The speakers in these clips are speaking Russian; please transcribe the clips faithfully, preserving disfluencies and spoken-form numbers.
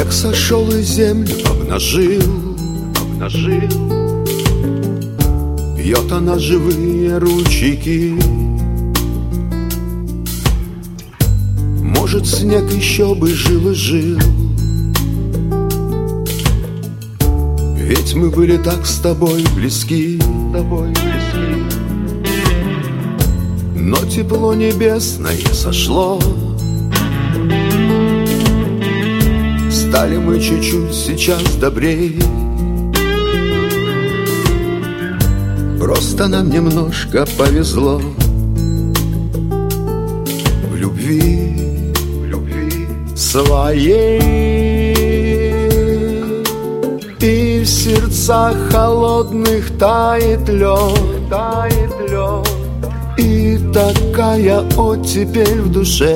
Снег сошел и землю обнажил, обнажил. Пьет она живые ручейки. Может, снег еще бы жил и жил, ведь мы были так с тобой близки, с тобой близки. Но тепло небесное сошло, стали мы чуть-чуть сейчас добрей. Просто нам немножко повезло в любви, в любви своей. И в сердцах холодных тает лед, тает лед. И такая оттепель в душе.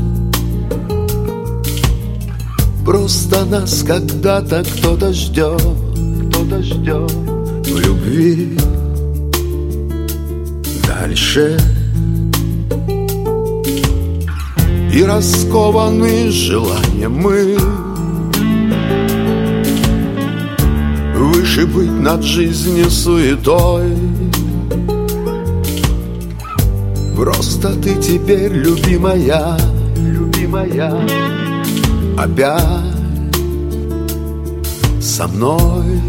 Просто нас когда-то кто-то ждет, кто-то ждет в любви дальше. И раскованы желанием мы выше быть над жизнью суетой. Просто ты теперь, любимая, любимая, опять со мной.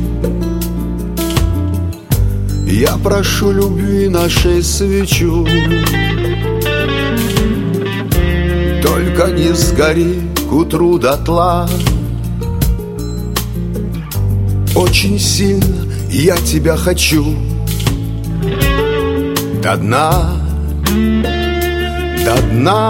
Я прошу любви нашей свечу, только не сгори к утру дотла. Очень сильно я тебя хочу до дна, до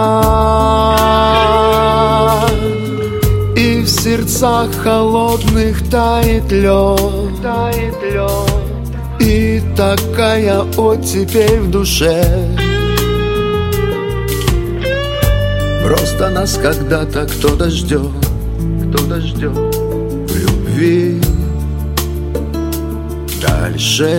дна. И в сердцах холодных тает лед, тает лед. И такая оттепель в душе. Просто нас когда-то кто-то ждет, кто-то ждет в любви дальше.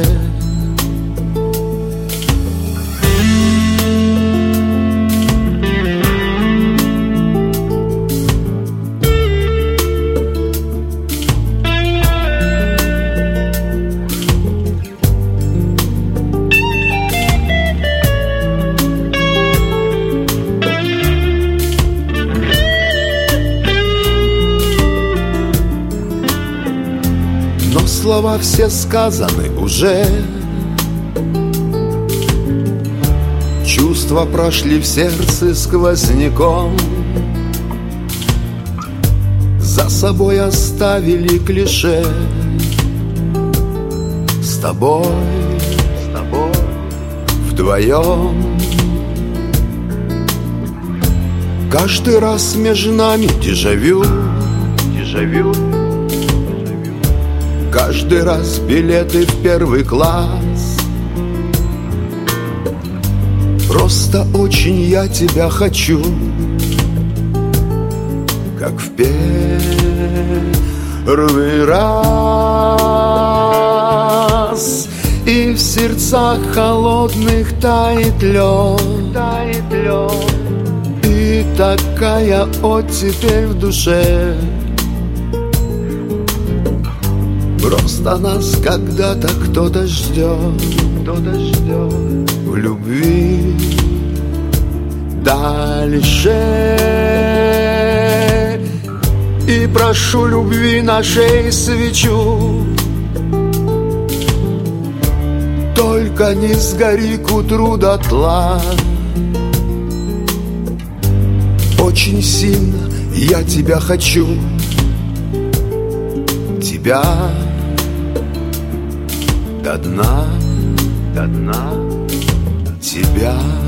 Слова все сказаны уже, чувства прошли в сердце сквозняком, за собой оставили клише. С тобой, с тобой вдвоем. Каждый раз между нами дежавю, дежавю. Каждый раз билеты в первый класс. Просто очень я тебя хочу, как в первый раз. И в сердцах холодных тает лед, тает лед. И такая оттепель в душе. Просто нас когда-то кто-то ждет, кто-то ждет в любви дальше. И прошу любви нашей свечу, только не сгори к утру дотла. Очень сильно я тебя хочу, тебя до дна, до дна, тебя.